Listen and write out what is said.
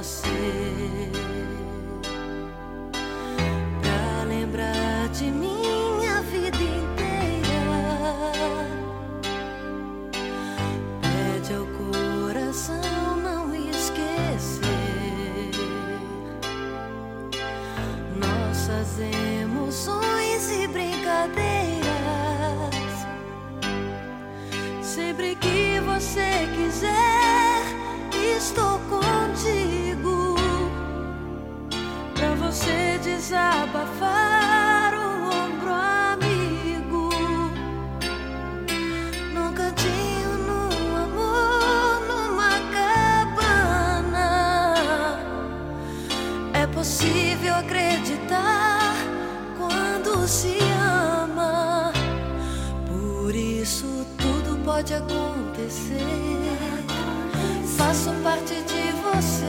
você, pra lembrar de minha vida inteira. Pede ao coração não esquecer nossas emoções e brincadeiras. Sempre que você quiser, estou contigo, pra você desabafar o ombro amigo. Num cantinho, num amor, numa cabana. É possível acreditar quando se ama. Por isso tudo pode acontecer. Faço parte de você.